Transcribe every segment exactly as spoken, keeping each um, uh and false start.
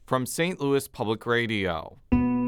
from Saint Louis Public Radio.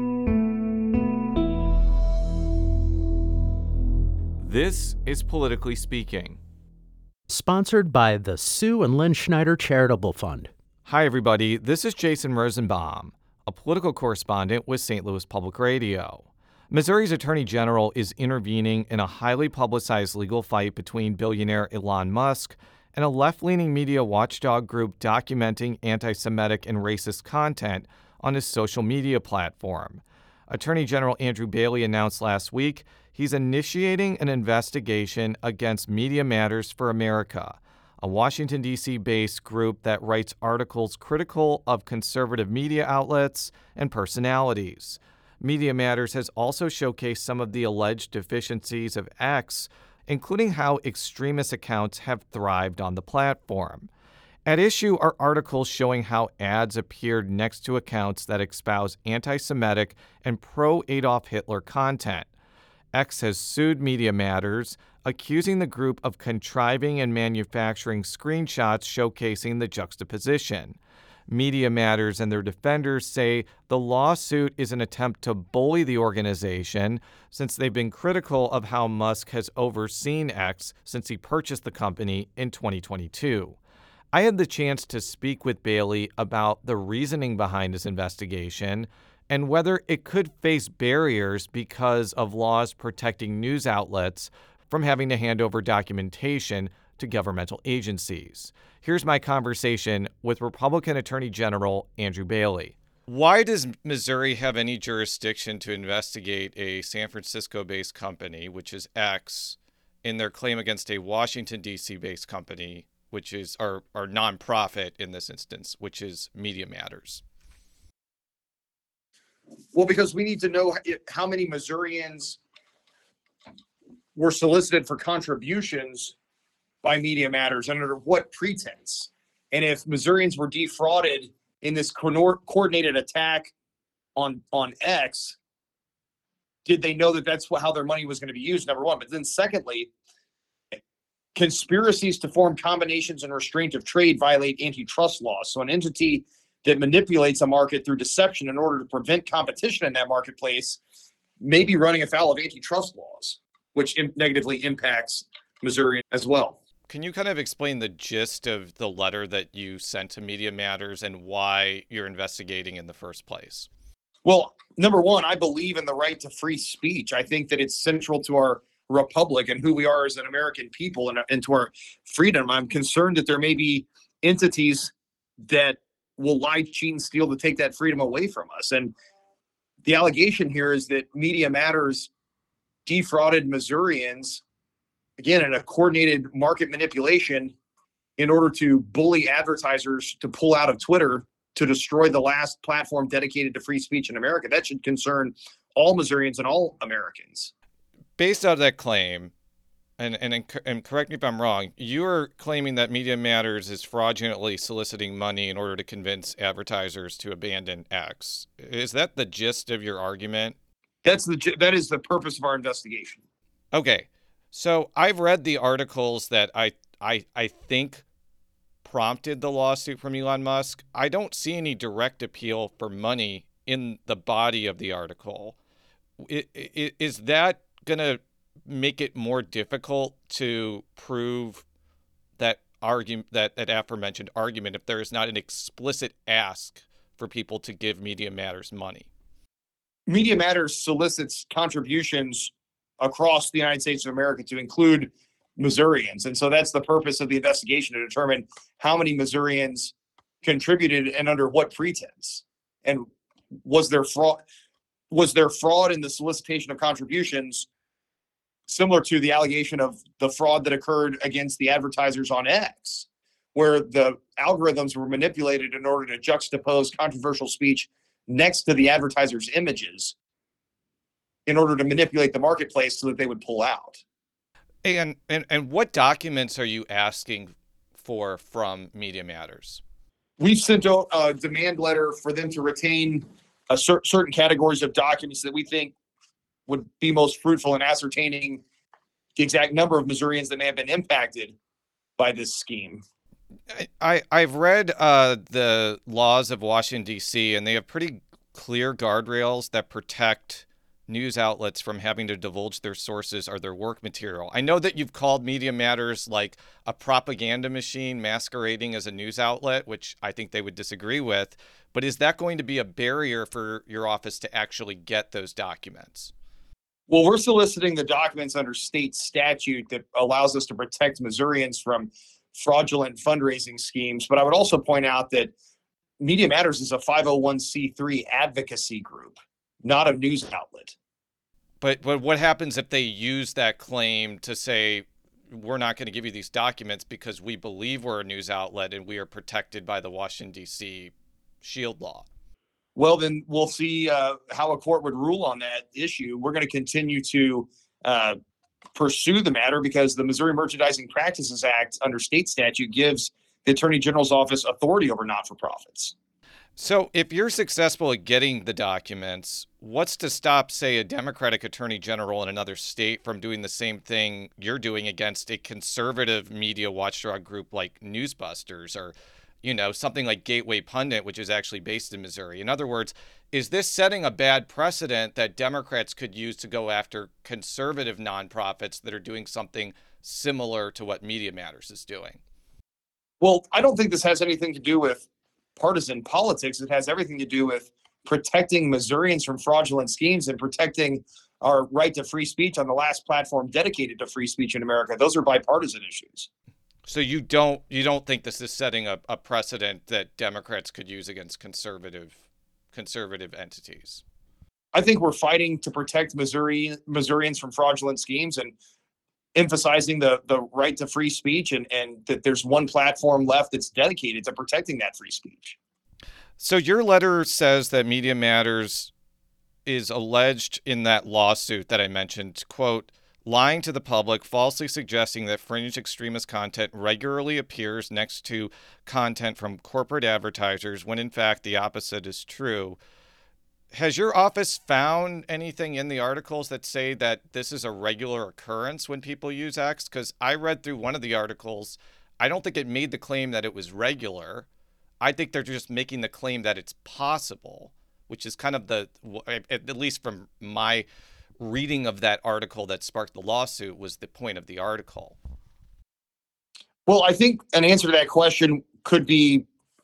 This is Politically Speaking. Sponsored by the Sue and Lynn Schneider Charitable Fund. Hi, everybody. This is Jason Rosenbaum, a political correspondent with Saint Louis Public Radio. Missouri's Attorney General is intervening in a highly publicized legal fight between billionaire Elon Musk and a left-leaning media watchdog group documenting anti-Semitic and racist content on his social media platform. Attorney General Andrew Bailey announced last week he's initiating an investigation against Media Matters for America, a Washington, D C based group that writes articles critical of conservative media outlets and personalities. Media Matters has also showcased some of the alleged deficiencies of X, including how extremist accounts have thrived on the platform. At issue are articles showing how ads appeared next to accounts that espouse anti-Semitic and pro-Adolf Hitler content. X has sued Media Matters, accusing the group of contriving and manufacturing screenshots showcasing the juxtaposition. Media Matters and their defenders say the lawsuit is an attempt to bully the organization since they've been critical of how Musk has overseen X since he purchased the company in twenty twenty-two. I had the chance to speak with Bailey about the reasoning behind his investigation and whether it could face barriers because of laws protecting news outlets from having to hand over documentation to governmental agencies. Here's my conversation with Republican Attorney General Andrew Bailey. Why does Missouri have any jurisdiction to investigate a San Francisco-based company, which is X, in their claim against a Washington, D C-based company, which is our, our nonprofit in this instance, which is Media Matters? Well, because we need to know how many Missourians were solicited for contributions by Media Matters and under what pretense. And if Missourians were defrauded in this co- coordinated attack on, on X, did they know that that's how their money was going to be used, number one? But then secondly, conspiracies to form combinations and restraint of trade violate antitrust laws. So an entity that manipulates a market through deception in order to prevent competition in that marketplace may be running afoul of antitrust laws, which im- negatively impacts Missouri as well. Can you kind of explain the gist of the letter that you sent to Media Matters and why you're investigating in the first place? Well, number one, I believe in the right to free speech. I think that it's central to our republic and who we are as an American people and, and to our freedom. I'm concerned that there may be entities that will lie, cheat, and steal to take that freedom away from us. And the allegation here is that Media Matters defrauded Missourians, again, in a coordinated market manipulation in order to bully advertisers to pull out of Twitter to destroy the last platform dedicated to free speech in America. That should concern all Missourians and all Americans. Based on that claim, and, and and correct me if I'm wrong, you're claiming that Media Matters is fraudulently soliciting money in order to convince advertisers to abandon X. Is that the gist of your argument? That's the that is the purpose of our investigation. Okay. So I've read the articles that I, I I think prompted the lawsuit from Elon Musk. I don't see any direct appeal for money in the body of the article. Is that going to make it more difficult to prove that argument, that, that aforementioned argument, if there is not an explicit ask for people to give Media Matters money? Media Matters solicits contributions across the United States of America to include Missourians. And so that's the purpose of the investigation, to determine how many Missourians contributed and under what pretense. And was there fraud, was there fraud in the solicitation of contributions similar to the allegation of the fraud that occurred against the advertisers on X, where the algorithms were manipulated in order to juxtapose controversial speech next to the advertisers' images in order to manipulate the marketplace so that they would pull out. And and, and what documents are you asking for from Media Matters? We've sent out a demand letter for them to retain a cer- certain categories of documents that we think would be most fruitful in ascertaining the exact number of Missourians that may have been impacted by this scheme. I, I've read uh, the laws of Washington, D C, and they have pretty clear guardrails that protect news outlets from having to divulge their sources or their work material. I know that you've called Media Matters like a propaganda machine masquerading as a news outlet, which I think they would disagree with. But is that going to be a barrier for your office to actually get those documents? Well, we're soliciting the documents under state statute that allows us to protect Missourians from fraudulent fundraising schemes. But I would also point out that Media Matters is a five oh one c three advocacy group, not a news outlet. But but what happens if they use that claim to say, we're not going to give you these documents because we believe we're a news outlet and we are protected by the Washington, D C Shield Law? Well, then we'll see uh, how a court would rule on that issue. We're going to continue to uh, pursue the matter because the Missouri Merchandising Practices Act under state statute gives the Attorney General's office authority over not-for-profits. So if you're successful at getting the documents, what's to stop, say, a Democratic Attorney General in another state from doing the same thing you're doing against a conservative media watchdog group like Newsbusters or, you know, something like Gateway Pundit, which is actually based in Missouri? In other words, is this setting a bad precedent that Democrats could use to go after conservative nonprofits that are doing something similar to what Media Matters is doing? Well, I don't think this has anything to do with partisan politics. It has everything to do with protecting Missourians from fraudulent schemes and protecting our right to free speech on the last platform dedicated to free speech in America. Those are bipartisan issues. So you don't you don't think this is setting a, a precedent that Democrats could use against conservative conservative entities? I think we're fighting to protect Missouri Missourians from fraudulent schemes and emphasizing the the right to free speech and, and that there's one platform left that's dedicated to protecting that free speech. So your letter says that Media Matters is alleged in that lawsuit that I mentioned, quote, lying to the public, falsely suggesting that fringe extremist content regularly appears next to content from corporate advertisers when in fact the opposite is true. Has your office found anything in the articles that say that this is a regular occurrence when people use X? Because I read through one of the articles. I don't think it made the claim that it was regular. I think they're just making the claim that it's possible, which is kind of the, at least from my reading of that article that sparked the lawsuit, was the point of the article. Well, I think an answer to that question could be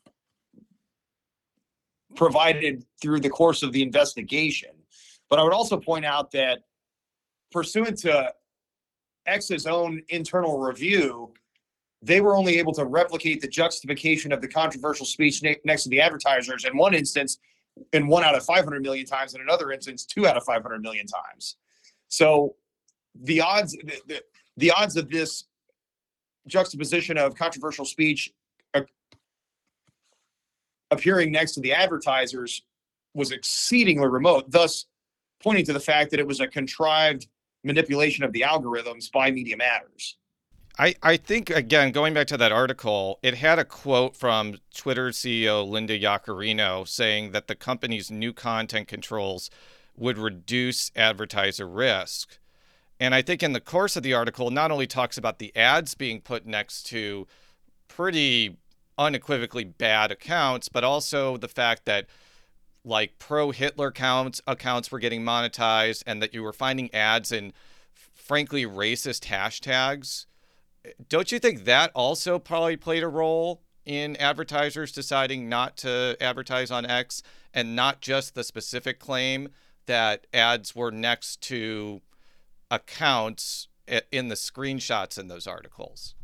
provided through the course of the investigation. But I would also point out that pursuant to X's own internal review, they were only able to replicate the justification of the controversial speech ne- next to the advertisers in one instance, in one out of five hundred million times, in another instance, two out of five hundred million times. So the odds, the, the, the odds of this juxtaposition of controversial speech uh, appearing next to the advertisers was exceedingly remote, thus pointing to the fact that it was a contrived manipulation of the algorithms by Media Matters. I, I think, again, going back to that article, it had a quote from Twitter C E O Linda Yaccarino saying that the company's new content controls would reduce advertiser risk. And I think in the course of the article, it not only talks about the ads being put next to pretty unequivocally bad accounts, but also the fact that like pro-Hitler accounts accounts were getting monetized and that you were finding ads in frankly racist hashtags. Don't you think that also probably played a role in advertisers deciding not to advertise on X, and not just the specific claim that ads were next to accounts in the screenshots in those articles?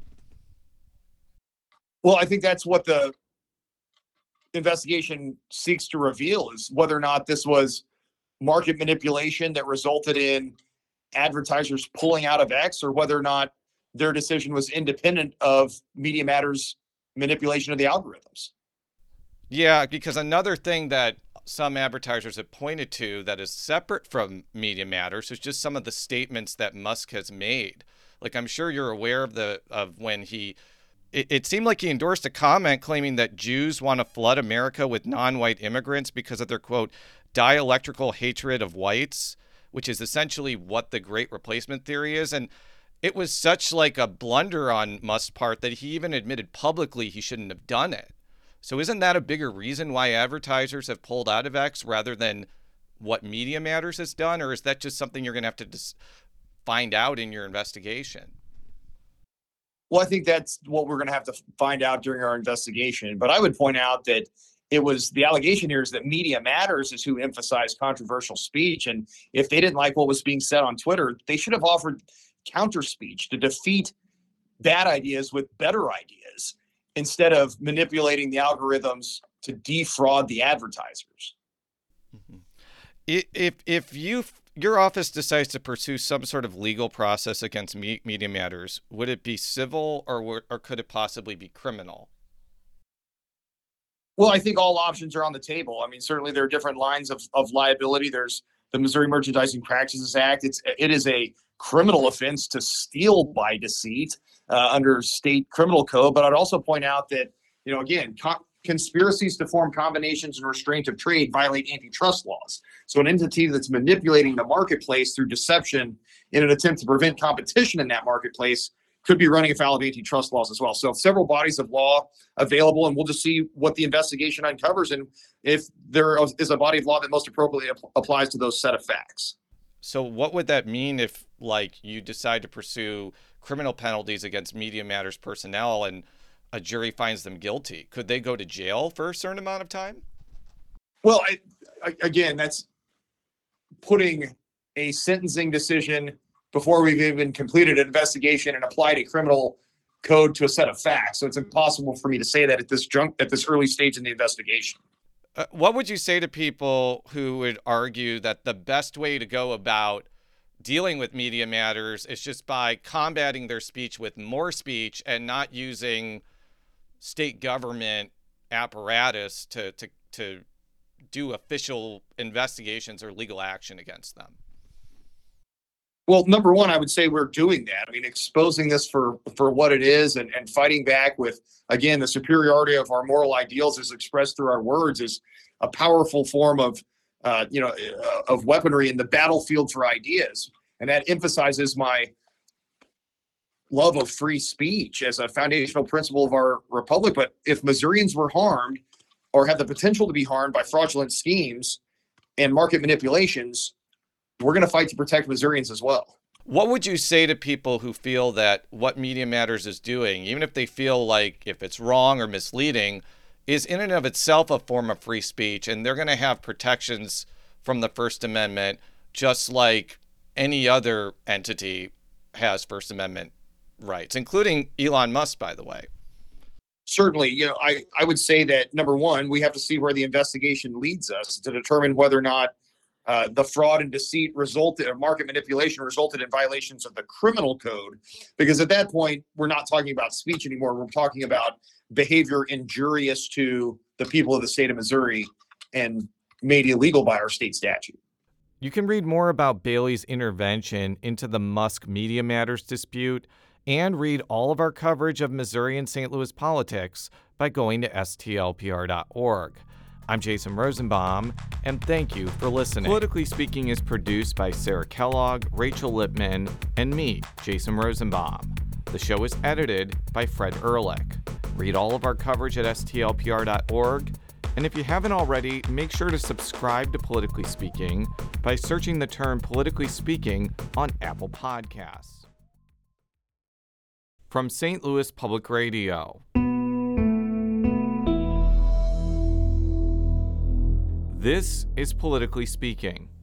Well, I think that's what the investigation seeks to reveal, is whether or not this was market manipulation that resulted in advertisers pulling out of X, or whether or not their decision was independent of Media Matters' manipulation of the algorithms. Yeah, because another thing that some advertisers have pointed to that is separate from Media Matters is just some of the statements that Musk has made. Like, I'm sure you're aware of the of when he it, it seemed like he endorsed a comment claiming that Jews want to flood America with non-white immigrants because of their, quote, dialectical hatred of whites, which is essentially what the Great Replacement theory is. And it was such like a blunder on Musk's part that he even admitted publicly he shouldn't have done it. So isn't that a bigger reason why advertisers have pulled out of X rather than what Media Matters has done? Or is that just something you're going to have to dis- find out in your investigation? Well, I think that's what we're going to have to find out during our investigation. But I would point out that it was the allegation here is that Media Matters is who emphasized controversial speech. And if they didn't like what was being said on Twitter, they should have offered counter speech to defeat bad ideas with better ideas instead of manipulating the algorithms to defraud the advertisers. Mm-hmm. If if you your office decides to pursue some sort of legal process against Me- Media Matters, would it be civil or or could it possibly be criminal? Well, I think all options are on the table. I mean, certainly there are different lines of, of liability. There's the Missouri Merchandising Practices Act. It's it is a criminal offense to steal by deceit uh, under state criminal code. But I'd also point out that, you know, again, co- conspiracies to form combinations and restraint of trade violate antitrust laws. So an entity that's manipulating the marketplace through deception in an attempt to prevent competition in that marketplace could be running afoul of antitrust laws as well. So several bodies of law available, and we'll just see what the investigation uncovers and if there is a body of law that most appropriately ap- applies to those set of facts. So what would that mean if, like, you decide to pursue criminal penalties against Media Matters personnel and a jury finds them guilty? Could they go to jail for a certain amount of time? Well, I, I, again, that's putting a sentencing decision before we've even completed an investigation and applied a criminal code to a set of facts. So it's impossible for me to say that at this junk, at this early stage in the investigation. Uh, what would you say to people who would argue that the best way to go about dealing with Media Matters is just by combating their speech with more speech and not using state government apparatus to, to, to do official investigations or legal action against them? Well, number one, I would say we're doing that. I mean, exposing this for, for what it is and, and fighting back with, again, the superiority of our moral ideals as expressed through our words is a powerful form of, uh, you know, uh, of weaponry in the battlefield for ideas. And that emphasizes my love of free speech as a foundational principle of our republic. But if Missourians were harmed or have the potential to be harmed by fraudulent schemes and market manipulations, we're going to fight to protect Missourians as well. What would you say to people who feel that what Media Matters is doing, even if they feel like if it's wrong or misleading, is in and of itself a form of free speech, and they're going to have protections from the First Amendment, just like any other entity has First Amendment rights, including Elon Musk, by the way? Certainly, you know, I, I would say that, number one, we have to see where the investigation leads us to determine whether or not Uh, the fraud and deceit resulted, or market manipulation resulted in violations of the criminal code. Because at that point, we're not talking about speech anymore. We're talking about behavior injurious to the people of the state of Missouri and made illegal by our state statute. You can read more about Bailey's intervention into the Musk Media Matters dispute and read all of our coverage of Missouri and Saint Louis politics by going to S T L P R dot org. I'm Jason Rosenbaum, and thank you for listening. Politically Speaking is produced by Sarah Kellogg, Rachel Lippman, and me, Jason Rosenbaum. The show is edited by Fred Ehrlich. Read all of our coverage at S T L P R dot org, and if you haven't already, make sure to subscribe to Politically Speaking by searching the term Politically Speaking on Apple Podcasts. From Saint Louis Public Radio. This is Politically Speaking.